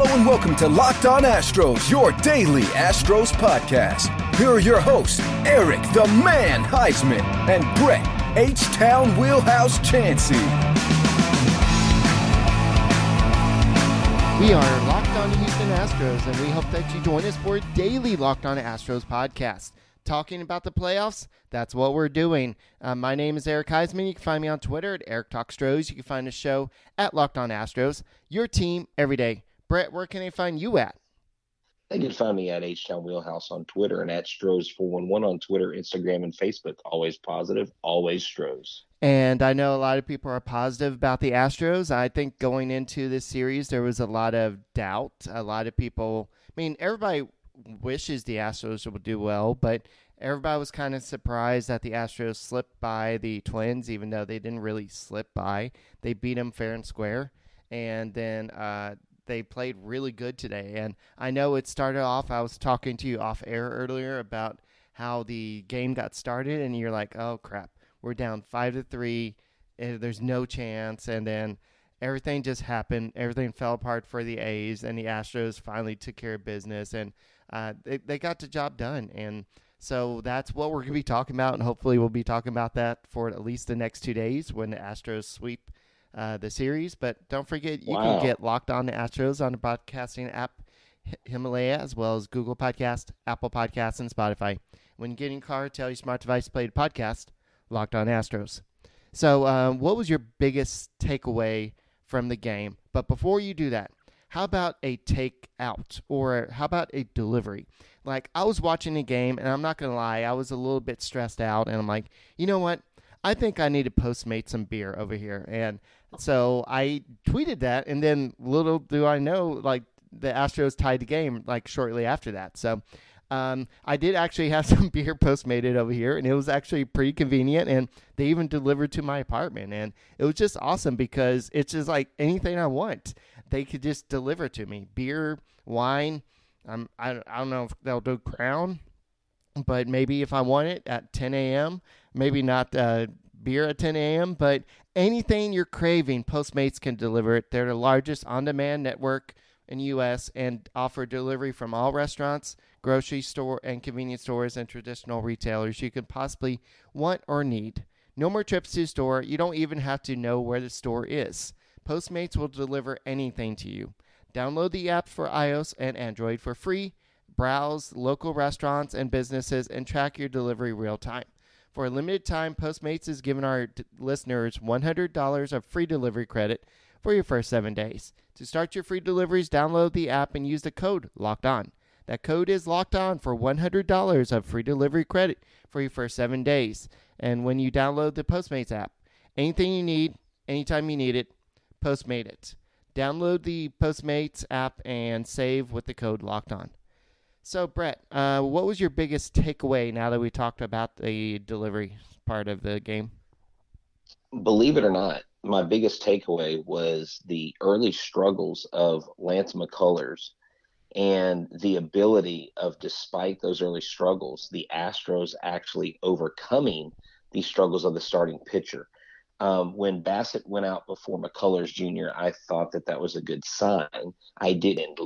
Hello and welcome to Locked On Astros, your daily Astros podcast. Here are your hosts, Eric the Man Heisman and Brett H-Town Wheelhouse Chansey. We are Locked On Houston Astros, and we hope that you join us for a daily Locked On Astros podcast. Talking about the playoffs, that's what we're doing. My name is Eric Heisman. You can find me on Twitter at Eric Talks Stros. You can find the show at Locked On Astros. Your team every day. Brett, where can they find you at? They can find me at H-Town Wheelhouse on Twitter and at Stros411 on Twitter, Instagram, and Facebook. Always positive, always Stros. And I know a lot of people are positive about the Astros. I think going into this series, there was a lot of doubt. A lot of people, everybody wishes the Astros would do well, but everybody was kind of surprised that the Astros slipped by the Twins, even though they didn't really slip by. They beat them fair and square, and then they played really good today. And I know it started off, I was talking to you off air earlier about how the game got started, and you're like, oh crap, we're down 5-3, and there's no chance, and then everything just happened. Everything fell apart for the A's, and the Astros finally took care of business, and they got the job done. And so that's what we're going to be talking about, and hopefully we'll be talking about that for at least the next 2 days when the Astros sweep the series. But don't forget, you can get Locked On the Astros on the podcasting app Himalaya, as well as Google Podcast, Apple Podcasts, and Spotify. When you get in your car, tell your smart device to play the podcast, Locked On Astros. So what was your biggest takeaway from the game? But before you do that, how about a take out, or how about a delivery? Like, I was watching the game, and I'm not going to lie, I was a little bit stressed out, and I'm like, you know what? I think I need to Postmate some beer over here. And so I tweeted that, and then little do I know, like, the Astros tied the game, like, shortly after that. So I did actually have some beer Postmated over here, and it was actually pretty convenient, and they even delivered to my apartment. And it was just awesome because it's just like anything I want, they could just deliver to me. Beer, wine, I don't know if they'll do Crown, but maybe if I want it at 10 a.m., maybe not beer at 10 a.m., but anything you're craving, Postmates can deliver it. They're the largest on-demand network in the U.S. and offer delivery from all restaurants, grocery store, and convenience stores and traditional retailers you could possibly want or need. No more trips to the store. You don't even have to know where the store is. Postmates will deliver anything to you. Download the app for iOS and Android for free. Browse local restaurants and businesses and track your delivery real time. For a limited time, Postmates is giving our listeners $100 of free delivery credit for your first 7 days. To start your free deliveries, download the app and use the code LOCKEDON. That code is locked on for $100 of free delivery credit for your first 7 days. And when you download the Postmates app, anything you need, anytime you need it, Postmate it. Download the Postmates app and save with the code locked on. So, Brett, what was your biggest takeaway now that we talked about the delivery part of the game? Believe it or not, my biggest takeaway was the early struggles of Lance McCullers and the ability of, despite those early struggles, the Astros actually overcoming the struggles of the starting pitcher. When Bassett went out before McCullers Jr., I thought that was a good sign. I didn't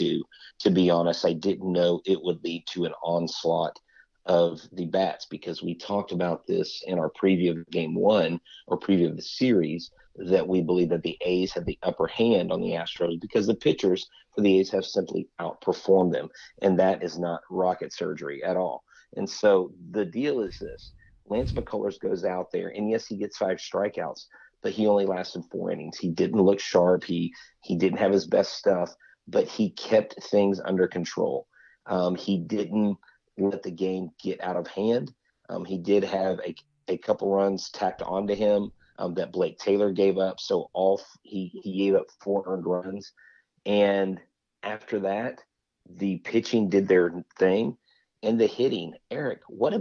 to be honest, I didn't know it would lead to an onslaught of the bats, because we talked about this in our preview of game one, or preview of the series, that we believe that the A's had the upper hand on the Astros because the pitchers for the A's have simply outperformed them, and that is not rocket surgery at all. And so the deal is this. Lance McCullers goes out there, and yes, he gets 5 strikeouts, but he only lasted 4 innings. He didn't look sharp. He didn't have his best stuff, but he kept things under control. He didn't let the game get out of hand. He did have a couple runs tacked onto him that Blake Taylor gave up. So he gave up 4 earned runs. And after that, the pitching did their thing, and the hitting. Eric,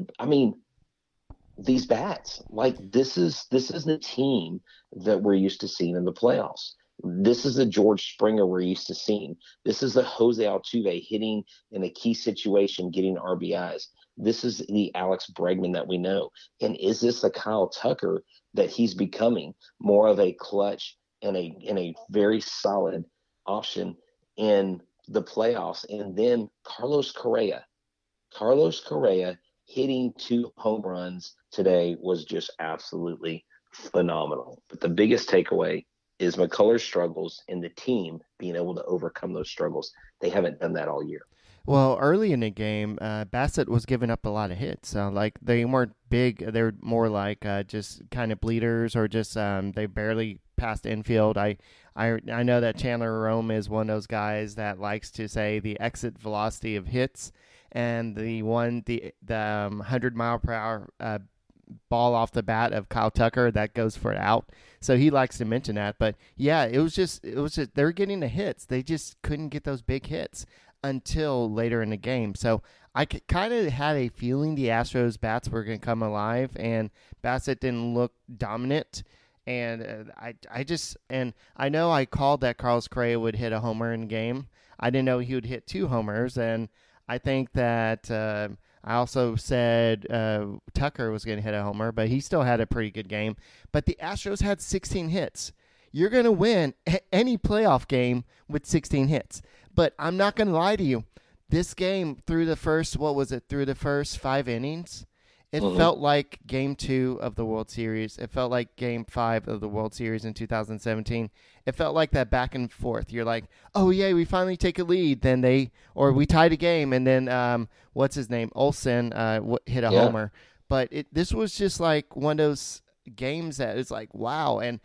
these bats, like, this isn't a team that we're used to seeing in the playoffs. This is the George Springer we're used to seeing. This is the Jose Altuve hitting in a key situation, getting RBIs. This is the Alex Bregman that we know. And is this the Kyle Tucker that he's becoming, more of a clutch and a very solid option in the playoffs. And then Carlos Correa hitting 2 home runs today was just absolutely phenomenal. But the biggest takeaway is McCullers' struggles and the team being able to overcome those struggles. They haven't done that all year. Well, early in the game, Bassett was giving up a lot of hits. Like they weren't big; they were more like just kind of bleeders, or just they barely passed infield. I know that Chandler Rome is one of those guys that likes to say the exit velocity of hits, and the 100-mile-per-hour ball off the bat of Kyle Tucker that goes for it out. So he likes to mention that. But yeah, it was just they were getting the hits. They just couldn't get those big hits until later in the game. So I kind of had a feeling the Astros bats were going to come alive, and Bassett didn't look dominant. And I know I called that Carlos Correa would hit a homer in the game. I didn't know he would hit 2 homers, and I think that I also said Tucker was going to hit a homer, but he still had a pretty good game. But the Astros had 16 hits. You're going to win any playoff game with 16 hits. But I'm not going to lie to you. This game, through the first 5 innings, it felt like Game 2 of the World Series. It felt like Game 5 of the World Series in 2017. It felt like that back and forth. You're like, oh, yeah, we finally take a lead. Or we tied a game, and then, what's his name? Olsen hit a homer. But this was just like one of those games that is like, wow. And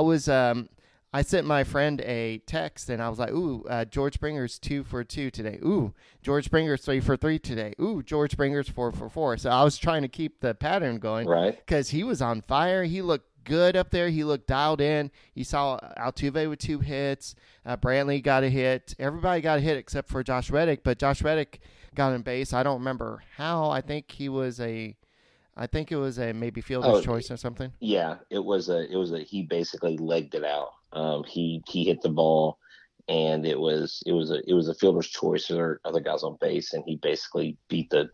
I sent my friend a text, and I was like, ooh, George Springer's 2 for 2 today. Ooh, George Springer's 3 for 3 today. Ooh, George Springer's 4 for 4. So I was trying to keep the pattern going. Right. Because he was on fire. He looked good up there. He looked dialed in. You saw Altuve with 2 hits. Brantley got a hit. Everybody got a hit except for Josh Reddick, but Josh Reddick got on base. I don't remember how. I think it was a maybe fielder's choice or something. Yeah, it was he basically legged it out. He hit the ball, and it was a fielder's choice. There were other guys on base, and he basically beat the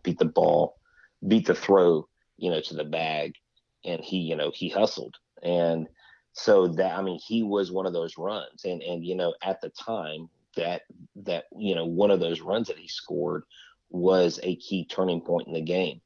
throw, to the bag, and he hustled. And so he was one of those runs, and at the time that one of those runs that he scored was a key turning point in the game.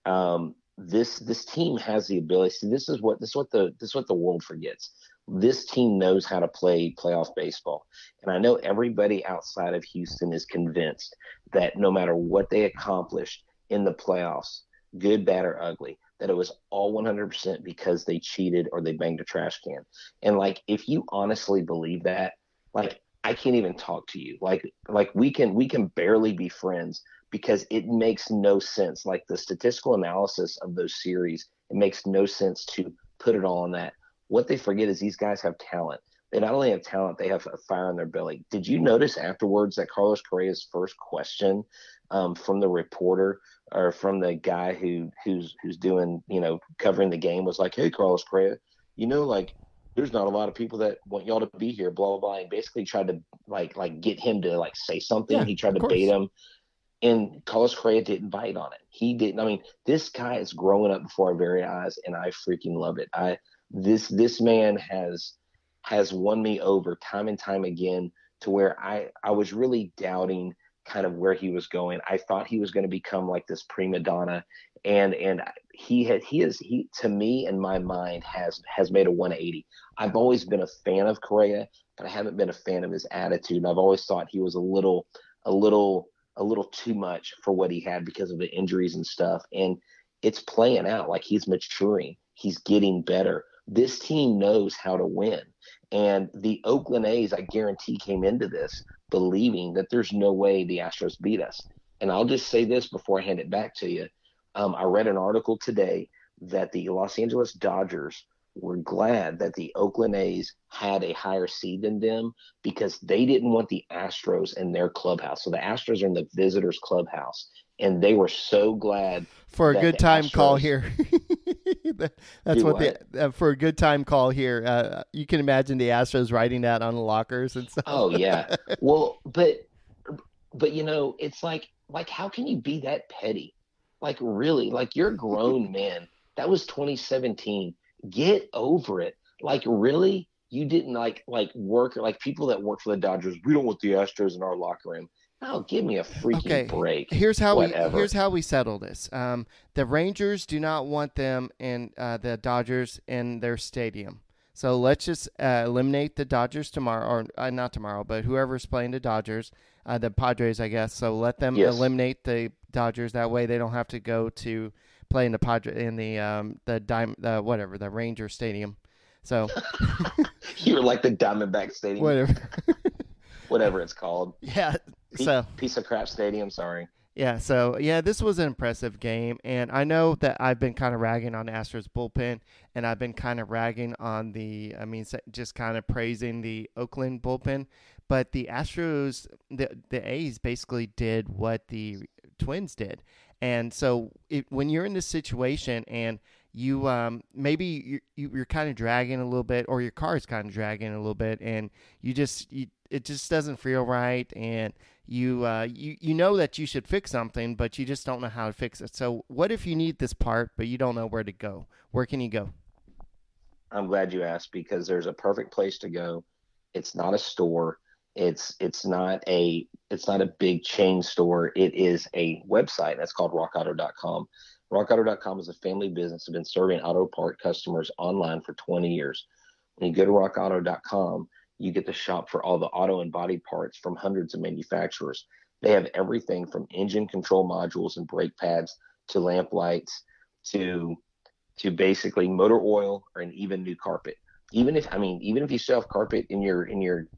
This team has the ability. See, this is what the world forgets. This team knows how to play playoff baseball. And I know everybody outside of Houston is convinced that no matter what they accomplished in the playoffs, good, bad, or ugly, that it was all 100% because they cheated or they banged a trash can. And if you honestly believe that, I can't even talk to you. We can barely be friends because it makes no sense. The statistical analysis of those series, it makes no sense to put it all on that. What they forget is these guys have talent. They not only have talent, they have a fire in their belly. Did you notice afterwards that Carlos Correa's first question from the reporter or from the guy who's doing, covering the game was like, hey, Carlos Correa, there's not a lot of people that want y'all to be here, blah, blah, blah. And basically tried to get him to say something. Yeah, he tried to bait him. And Carlos Correa didn't bite on it. He didn't. This guy is growing up before our very eyes, and I freaking love it. This man has won me over time and time again to where I was really doubting kind of where he was going. I thought he was going to become like this prima donna, and he to me in my mind has made a 180. I've always been a fan of Correa, but I haven't been a fan of his attitude. And I've always thought he was a little too much for what he had because of the injuries and stuff. And it's playing out. He's maturing. He's getting better. This team knows how to win. And the Oakland A's, I guarantee, came into this believing that there's no way the Astros beat us. And I'll just say this before I hand it back to you. I read an article today that the Los Angeles Dodgers were glad that the Oakland A's had a higher seed than them because they didn't want the Astros in their clubhouse. So the Astros are in the visitors' clubhouse, and they were so glad for a good time call here. That's for a good time call here. You can imagine the Astros writing that on the lockers and stuff. Oh yeah. Well, but it's like how can you be that petty? Really, you're grown men. That was 2017. Get over it. Really, You didn't like work like people that work for the Dodgers. We don't want the Astros in our locker room. Oh, give me a freaking break. Here's how Whatever. we settle this. The Rangers do not want them and the Dodgers in their stadium. So let's just eliminate the Dodgers tomorrow, or not tomorrow, but whoever's playing the Dodgers, the Padres, I guess. So let them Yes. eliminate the Dodgers. That way, they don't have to go to play in the the Ranger Stadium. So You're like the Diamondback Stadium, whatever. whatever it's called. Yeah. Piece of crap stadium. Sorry. Yeah, so this was an impressive game, and I know that I've been kind of ragging on the Astros bullpen, and I've been kind of ragging on just kind of praising the Oakland bullpen, but the Astros, the A's basically did what the Twins did, and so when you're in this situation and you maybe you're kind of dragging a little bit, or your car is kind of dragging a little bit, and it just doesn't feel right, and you know that you should fix something, but you just don't know how to fix it. So what if you need this part, but you don't know where to go? Where can you go? I'm glad you asked, because there's a perfect place to go. It's not a store. It's not a big chain store. It is a website that's called rockauto.com. Rockauto.com is a family business that's been serving auto part customers online for 20 years. When you go to rockauto.com, you get to shop for all the auto and body parts from hundreds of manufacturers. They have everything from engine control modules and brake pads to lamp lights to basically motor oil and even new carpet. Even if you still have carpet in your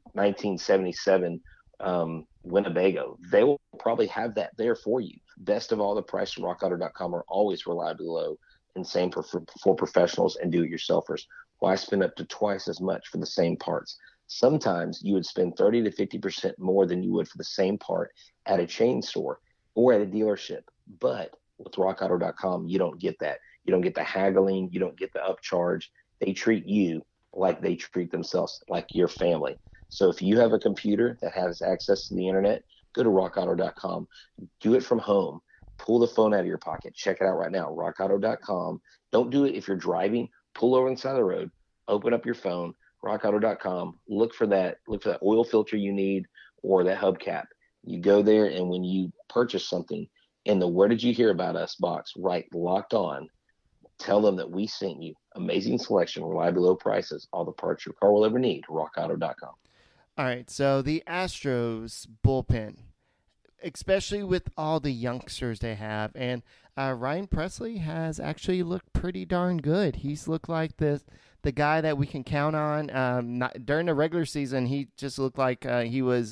1977 Winnebago, they will probably have that there for you. Best of all, the price from rockauto.com are always reliably low, and same for professionals and do-it-yourselfers. Why spend up to twice as much for the same parts? Sometimes you would spend 30 to 50% more than you would for the same part at a chain store or at a dealership. But with rockauto.com, you don't get that. You don't get the haggling. You don't get the upcharge. They treat you like they treat themselves, like your family. So if you have a computer that has access to the internet, go to rockauto.com. Do it from home. Pull the phone out of your pocket. Check it out right now, rockauto.com. Don't do it if you're driving. Pull over on the side of the road. Open up your phone, rockauto.com. Look for that oil filter you need or that hubcap. You go there, and when you purchase something, in the "Where did you hear about us" box, write "Locked On." Tell them that we sent you. Amazing selection, reliably low prices, all the parts your car will ever need. rockauto.com. All right, so the Astros bullpen, especially with all the youngsters they have, and Ryan Presley has actually looked pretty darn good. He's looked like the guy that we can count on. During the regular season, he just looked like he was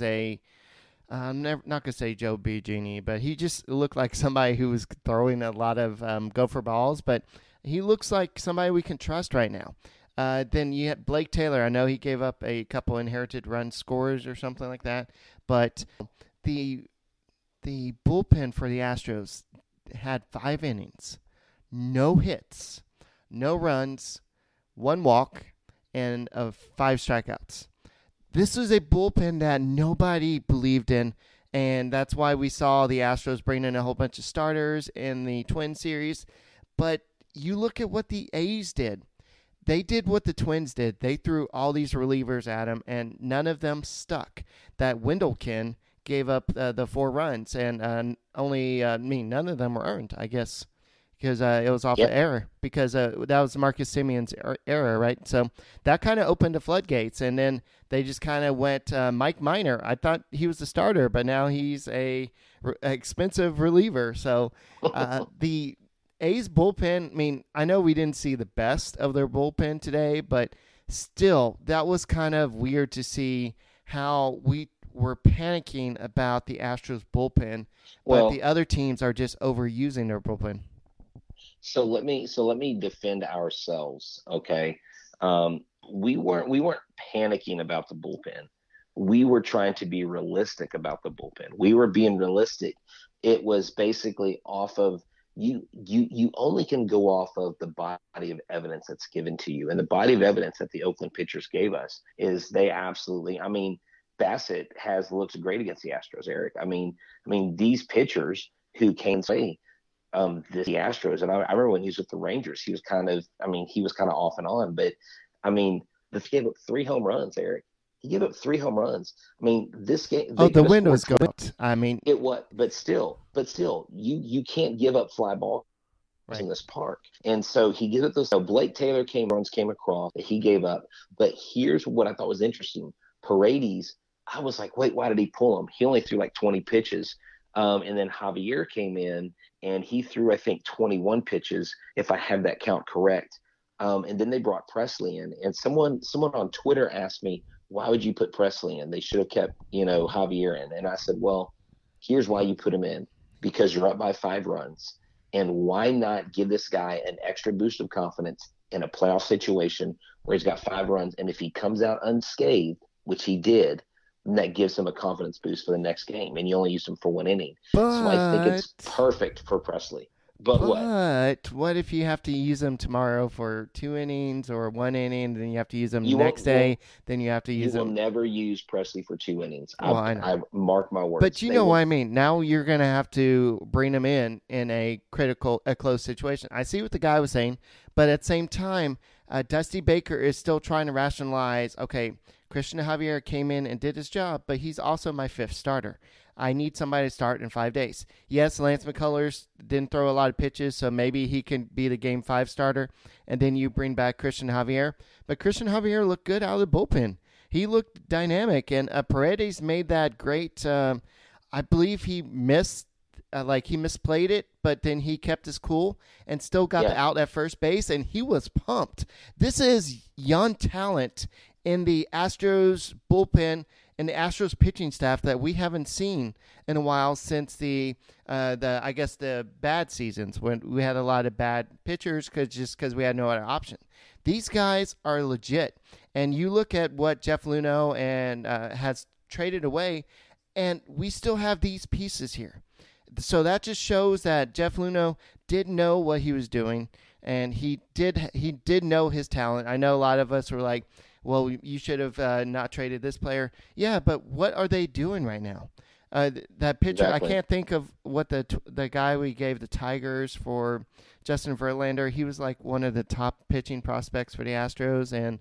I'm not going to say Joe Biagini, but he just looked like somebody who was throwing a lot of gopher balls, but he looks like somebody we can trust right now. Then you have Blake Taylor. I know he gave up a couple inherited run scores or something like that, but the bullpen for the Astros had 5 innings, no hits, no runs, 1 walk, and 5 strikeouts. This was a bullpen that nobody believed in, and that's why we saw the Astros bring in a whole bunch of starters in the Twin series. But you look at what the A's did. They did what the Twins did. They threw all these relievers at them, and none of them stuck. That Wendelken gave up the 4 runs, and none of them were earned, I guess, because it was off the error, because that was Marcus Simeon's error, right? So that kind of opened the floodgates, and then they just kind of went Mike Minor. I thought he was the starter, but now he's a expensive reliever. So the A's bullpen, I know we didn't see the best of their bullpen today, but still, that was kind of weird to see how we were panicking about the Astros bullpen, but the other teams are just overusing their bullpen. So let me defend ourselves, okay? We weren't panicking about the bullpen. We were trying to be realistic about the bullpen. We were being realistic. It was basically off of you only can go off of the body of evidence that's given to you. And the body of evidence that the Oakland pitchers gave us is they absolutely, Bassett has looked great against the Astros, Eric. These pitchers who can say the Astros, and I remember when he was with the Rangers, he was kind of off and on, but He gave up 3 home runs, Eric. He gave up 3 home runs. I mean, this game Oh, they the could have window's scored going out. I mean, it what, but still, you can't give up fly balls right. in this park. And so he gives up those. So Blake Taylor came across that he gave up. But here's what I thought was interesting. Paredes, I was like, wait, why did he pull him? He only threw like 20 pitches. And then Javier came in and he threw, I think, 21 pitches, if I have that count correct. And then they brought Presley in. And someone on Twitter asked me, why would you put Presley in? They should have kept, Javier in. And I said, well, here's why you put him in. Because you're up by 5 runs. And why not give this guy an extra boost of confidence in a playoff situation where he's got 5 runs? And if he comes out unscathed, which he did, then that gives him a confidence boost for the next game. And you only used him for 1 inning. So I think it's perfect for Presley. But what if you have to use them tomorrow for 2 innings or 1 inning, then you have to use them the next day, then you have to use them. You will never use Presley for 2 innings. Well, I mark my words. But you know what I mean. Now you're going to have to bring them in a close situation. I see what the guy was saying, but at the same time, Dusty Baker is still trying to rationalize, okay, Christian Javier came in and did his job, but he's also my 5th starter. I need somebody to start in 5 days. Yes, Lance McCullers didn't throw a lot of pitches, so maybe he can be the Game 5 starter, and then you bring back Christian Javier. But Christian Javier looked good out of the bullpen. He looked dynamic, and Paredes made that great. I believe he missed, he misplayed it, but then he kept his cool and still got the out at first base, and he was pumped. This is young talent in the Astros bullpen and the Astros pitching staff that we haven't seen in a while since the bad seasons when we had a lot of bad pitchers because we had no other option. These guys are legit, and you look at what Jeff Luhnow and has traded away, and we still have these pieces here. So that just shows that Jeff Luhnow did know what he was doing, and he did know his talent. I know a lot of us were like, well, you should have not traded this player. Yeah, but what are they doing right now? That pitcher, exactly. I can't think of what the guy we gave the Tigers for, Justin Verlander. He was like one of the top pitching prospects for the Astros, and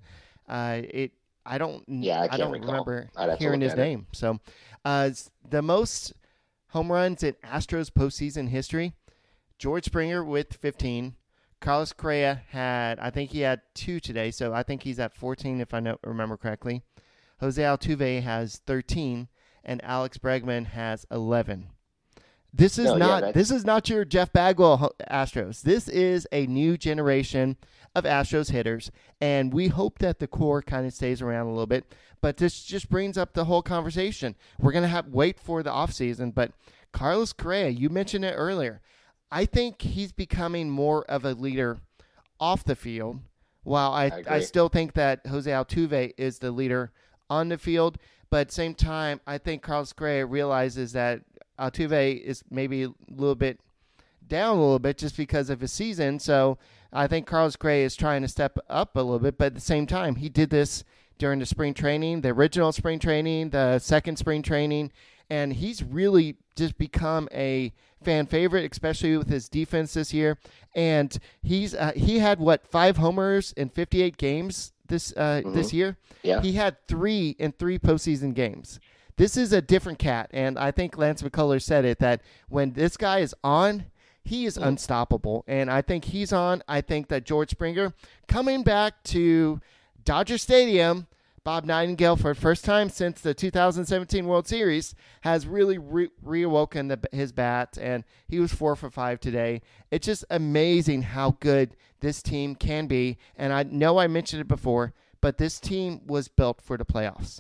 I don't remember hearing his name. So the most home runs in Astros postseason history, George Springer with 15. Carlos Correa I think he had 2 today, so I think he's at 14 if I remember correctly. Jose Altuve has 13, and Alex Bregman has 11. This is not your Jeff Bagwell Astros. This is a new generation of Astros hitters, and we hope that the core kind of stays around a little bit. But this just brings up the whole conversation. We're going to wait for the offseason, but Carlos Correa, you mentioned it earlier. I think he's becoming more of a leader off the field, while I still think that Jose Altuve is the leader on the field. But at the same time, I think Carlos Correa realizes that Altuve is maybe a little bit down a little bit just because of his season. So I think Carlos Correa is trying to step up a little bit. But at the same time, he did this during the spring training, the original spring training, the second spring training, and he's really just become a fan favorite, especially with his defense this year. And he had 5 homers in 58 games this year. Yeah. He had 3 in 3 postseason games. This is a different cat, and I think Lance McCullers said it, that when this guy is on, he is unstoppable. And I think he's on. I think that George Springer coming back to Dodger Stadium, Bob Nightingale, for the first time since the 2017 World Series, has really reawoken his bat, and he was 4 for 5 today. It's just amazing how good this team can be, and I know I mentioned it before, but this team was built for the playoffs.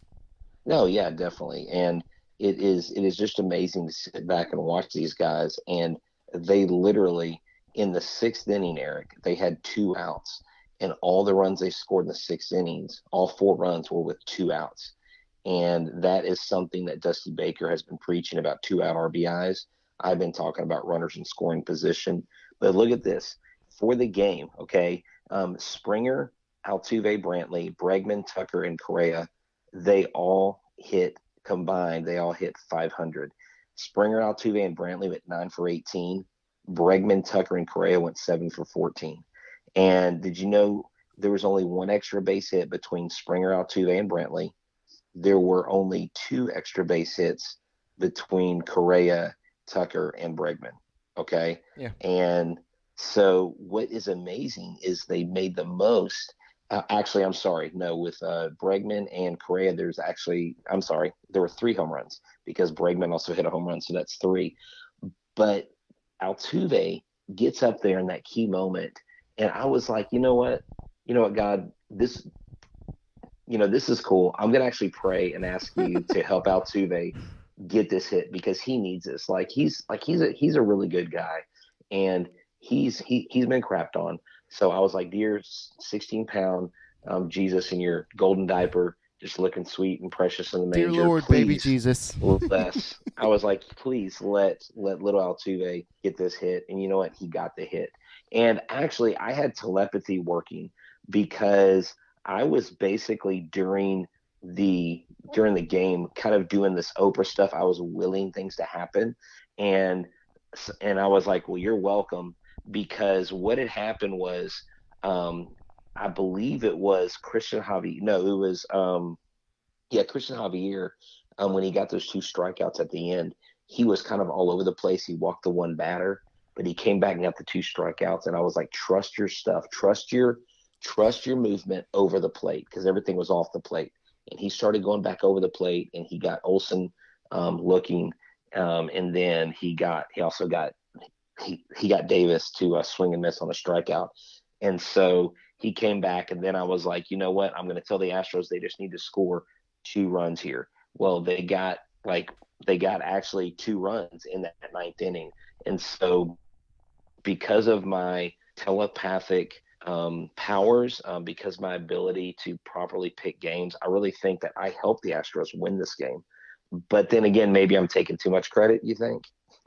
No, yeah, definitely, and it is just amazing to sit back and watch these guys, and they literally, in the 6th inning, Eric, they had 2 outs. And all the runs they scored in the 6 innings, all 4 runs were with 2 outs. And that is something that Dusty Baker has been preaching about, 2-out RBIs. I've been talking about runners in scoring position. But look at this. For the game, okay, Springer, Altuve, Brantley, Bregman, Tucker, and Correa, they all hit combined. They all hit 500. Springer, Altuve, and Brantley went 9 for 18. Bregman, Tucker, and Correa went 7 for 14. And did you know there was only one extra base hit between Springer, Altuve, and Brantley. There were only 2 extra base hits between Correa, Tucker, and Bregman. Okay. Yeah. And so what is amazing is they made the most. Actually, I'm sorry. No, with Bregman and Correa, there were 3 home runs because Bregman also hit a home run. So that's 3. But Altuve gets up there in that key moment. And I was like, you know what, God, this is cool. I'm going to actually pray and ask you to help Altuve get this hit because he needs this. He's a really good guy, and he's been crapped on. So I was like, dear 16-pound Jesus in your golden diaper, just looking sweet and precious in the manger. Dear Lord, please, baby Jesus. Less. I was like, please let little Altuve get this hit. And you know what? He got the hit. And actually, I had telepathy working because I was basically during the game kind of doing this Oprah stuff. I was willing things to happen. And I was like, well, you're welcome. Because what had happened was, I believe it was Christian Javier. No, it was Christian Javier. When he got those 2 strikeouts at the end, he was kind of all over the place. He walked the one batter, but he came back and got the 2 strikeouts. And I was like, trust your stuff, trust your movement over the plate, because everything was off the plate. And he started going back over the plate, and he got Olson looking, and then he also got Davis to swing and miss on a strikeout. And so he came back, and then I was like, you know what? I'm going to tell the Astros they just need to score 2 runs here. Well, they got actually 2 runs in that 9th inning. And so because of my telepathic powers, because my ability to properly pick games, I really think that I helped the Astros win this game. But then again, maybe I'm taking too much credit, you think?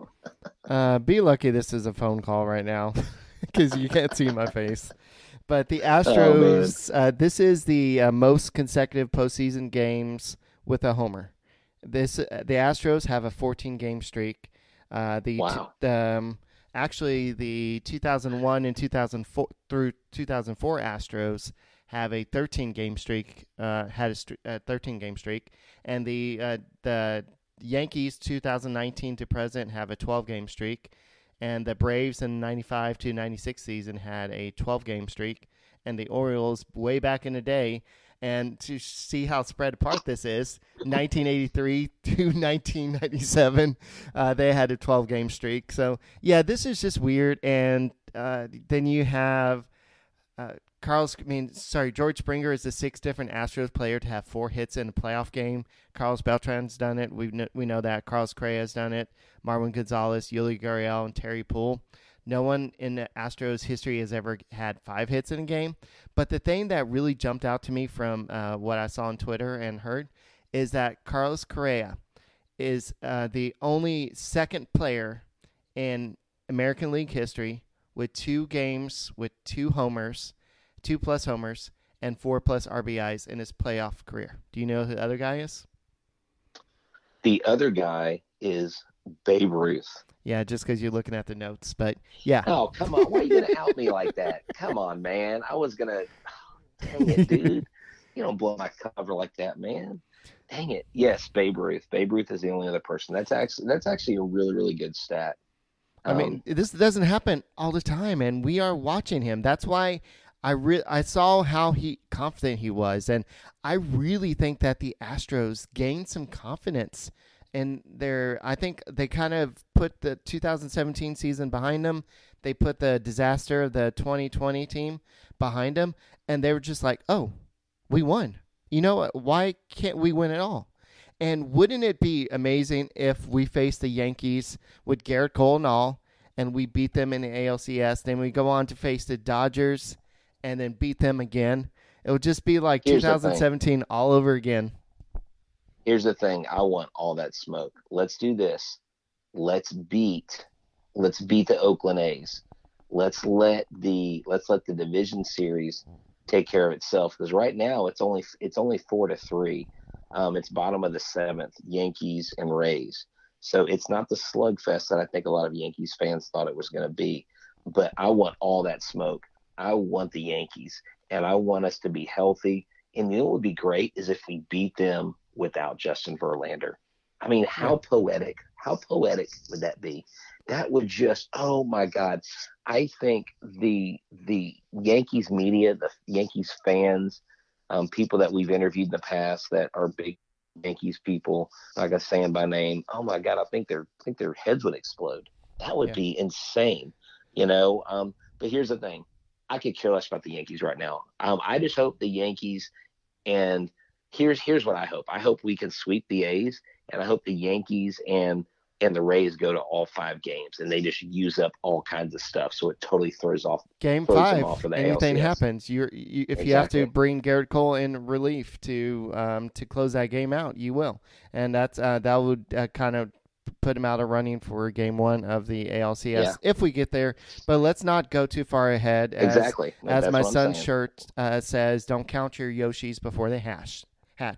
Be lucky this is a phone call right now because you can't see my face. But the Astros, this is the most consecutive postseason games with a homer. The Astros have a 14-game streak. Wow. Actually, the 2001 and 2004 through 2004 Astros have a 13-game streak. Had a 13-game streak, and the Yankees 2019 to present have a 12-game streak, and the Braves in 95 to 96 season had a 12-game streak, and the Orioles way back in the day. And to see how spread apart this is, 1983 to 1997, they had a 12-game streak. So, yeah, this is just weird. And then you have George Springer is the 6th different Astros player to have 4 hits in a playoff game. Carlos Beltran's done it. We know that. Carlos Correa has done it. Marwin Gonzalez, Yuli Gurriel, and Terry Poole. No one in the Astros history has ever had 5 hits in a game. But the thing that really jumped out to me from what I saw on Twitter and heard is that Carlos Correa is the only second player in American League history with 2 games with 2 homers, 2+ homers, and 4+ RBIs in his playoff career. Do you know who the other guy is? The other guy is Babe Ruth. Yeah, just because you're looking at the notes, but yeah. Oh, come on. Why are you going to out me like that? Come on, man. I was going to – dang it, dude. You don't blow my cover like that, man. Dang it. Yes, Babe Ruth. Babe Ruth is the only other person. That's actually a really, really good stat. I mean, this doesn't happen all the time, and we are watching him. That's why I saw how confident he was, and I really think that the Astros gained some confidence. And I think they kind of put the 2017 season behind them. They put the disaster of the 2020 team behind them, and they were just like, "Oh, we won. You know what? Why can't we win at all?" And wouldn't it be amazing if we faced the Yankees with Garrett Cole and all, and we beat them in the ALCS? Then we go on to face the Dodgers, and then beat them again. It would just be like 2017 all over again. Here's the thing. I want all that smoke. Let's do this. Let's beat the Oakland A's. Let's let the division series take care of itself. Because right now it's only 4-3. It's bottom of the 7th, Yankees and Rays. So it's not the slugfest that I think a lot of Yankees fans thought it was going to be. But I want all that smoke. I want the Yankees. and I want us to be healthy. And you know what would be great is if we beat them without Justin Verlander. I mean, how poetic would that be? That would just, oh my God. I think the Yankees media, the Yankees fans, people that we've interviewed in the past that are big Yankees people, like I say by name, oh my God, I think their heads would explode. That would be insane, you know. But here's the thing. I could care less about the Yankees right now. I just hope the Yankees, and here's what I hope. I hope we can sweep the A's, and I hope the Yankees and the Rays go to all 5 games, and they just use up all kinds of stuff, so it totally throws Game them 5. off for the Anything ALCS. happens, if you have to bring Garrett Cole in relief to close that game out, you will, and that would kind of put him out of running for Game 1 of the ALCS if we get there. But let's not go too far ahead. As my son's shirt says, don't count your Yoshis before they hatch.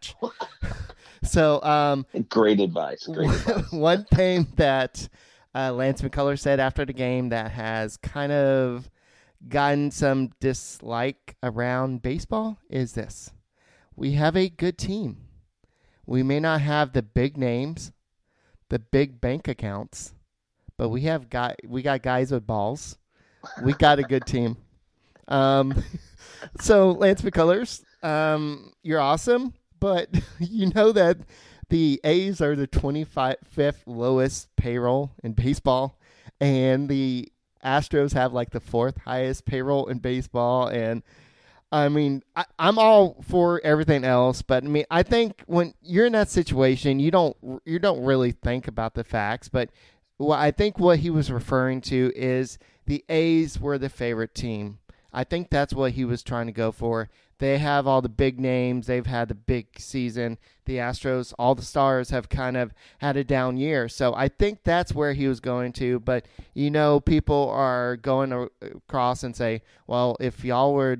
So great advice. One thing that Lance McCullers said after the game that has kind of gotten some dislike around baseball is this: we have a good team. We may not have the big names, the big bank accounts, but we got guys with balls. We got a good team. So Lance McCullers, you're awesome. But you know that the A's are the 25th lowest payroll in baseball, and the Astros have like the 4th highest payroll in baseball. And I mean, I'm all for everything else, but I mean, I think when you're in that situation, you don't really think about the facts. But I think what he was referring to is the A's were the favorite team. I think that's what he was trying to go for. They have all the big names. They've had the big season. The Astros, all the stars, have kind of had a down year. So I think that's where he was going to. But, you know, people are going across and say, well, if y'all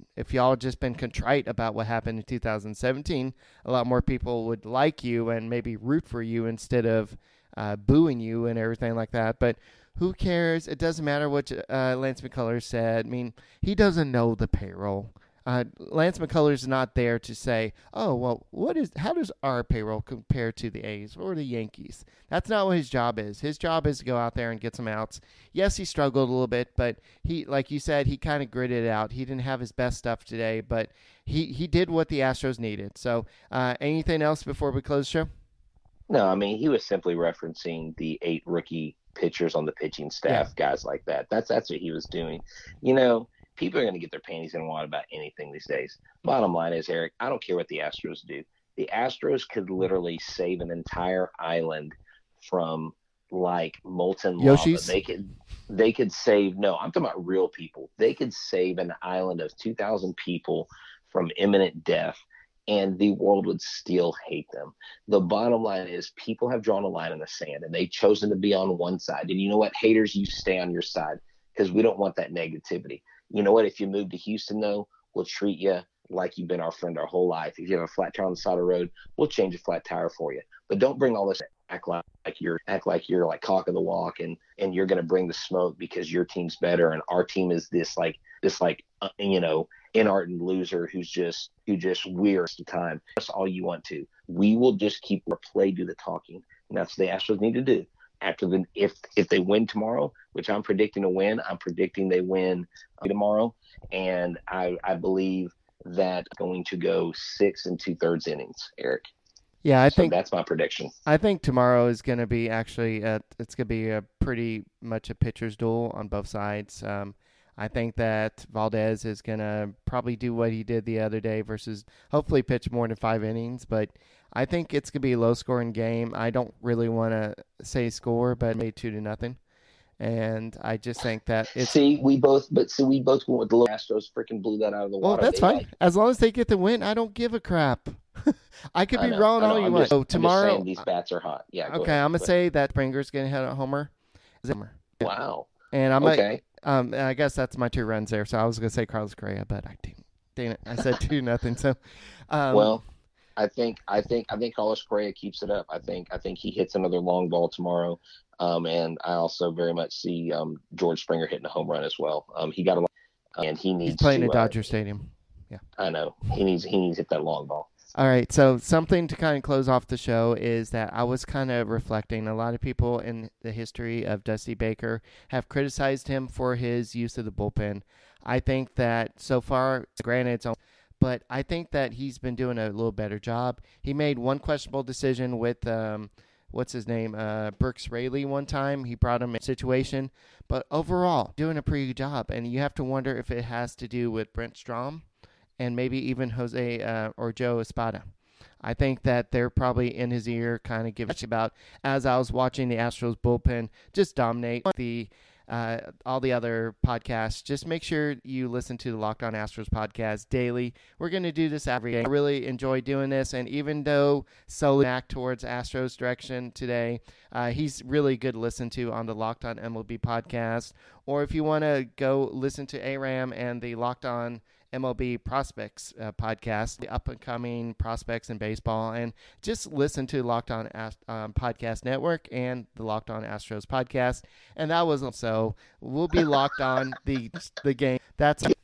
just been contrite about what happened in 2017, a lot more people would like you and maybe root for you instead of booing you and everything like that. But who cares? It doesn't matter what Lance McCullers said. I mean, he doesn't know the payroll. Lance McCullers is not there to say, oh, well, how does our payroll compare to the A's or the Yankees? That's not what his job is. His job is to go out there and get some outs. Yes, he struggled a little bit, but he, like you said, he kind of gritted it out. He didn't have his best stuff today, but he did what the Astros needed. So anything else before we close the show? No, I mean, he was simply referencing the 8 rookie pitchers on the pitching staff, guys like that. That's what he was doing. You know, people are going to get their panties in a wad about anything these days. Bottom line is, Eric, I don't care what the Astros do. The Astros could literally save an entire island from like molten Yoshis? lava. They could save, no, I'm talking about real people. They could save an island of 2,000 people from imminent death, and the world would still hate them. The bottom line is people have drawn a line in the sand, and they've chosen to be on one side. And you know what? Haters, you stay on your side because we don't want that negativity. You know what? If you move to Houston, though, we'll treat you like you've been our friend our whole life. If you have a flat tire on the side of the road, we'll change a flat tire for you. But don't bring all this act like you're like cock of the walk and you're going to bring the smoke because your team's better and our team is this inartent loser who just wears the time. That's all you want to. We will just keep play do the talking, and that's what the Astros need to do. If they win tomorrow, which I'm predicting to win, I'm predicting they win tomorrow, and I believe that going to go 6 2/3 innings, Eric. Yeah, I think that's my prediction. I think tomorrow is going to be actually it's going to be a pretty much a pitcher's duel on both sides. I think that Valdez is going to probably do what he did the other day versus hopefully pitch more than 5 innings, but I think it's going to be a low-scoring game. I don't really want to say score, but maybe 2-0. And I just think that it's... we both went with the Astros. Freaking blew that out of the water. Well, that's fine. As long as they get the win, I don't give a crap. I could be wrong all you want. So tomorrow... I'm just saying these bats are hot. Yeah, okay, I'm going to say that Springer's going to hit a homer. Wow. And I'm okay. I guess that's my 2 runs there. So I was going to say Carlos Correa, but dang it, I said 2-0. So, well, I think Carlos Correa keeps it up. I think he hits another long ball tomorrow. And I also very much see George Springer hitting a home run as well. He got a lot, and he needs. He's playing at Dodger Stadium. I know he needs to hit that long ball. All right, so something to kind of close off the show is that I was kind of reflecting. A lot of people in the history of Dusty Baker have criticized him for his use of the bullpen. I think that so far, granted, it's only, but I think that he's been doing a little better job. He made one questionable decision with what's his name, Brooks Raley one time. He brought him in a situation, but overall, doing a pretty good job. And you have to wonder if it has to do with Brent Strom and maybe even Jose or Joe Espada. I think that they're probably in his ear, kind of giving about as I was watching the Astros bullpen just dominate the all the other podcasts. Just make sure you listen to the Locked On Astros podcast daily. We're going to do this every day. I really enjoy doing this, and even though Sully back towards Astros direction today, he's really good to listen to on the Locked On MLB podcast. Or if you want to go listen to Aram and the Locked On MLB Prospects podcast, the up-and-coming prospects in baseball, and just listen to Locked On Podcast Network and the Locked On Astros podcast. And that was so we'll be locked on the game. That's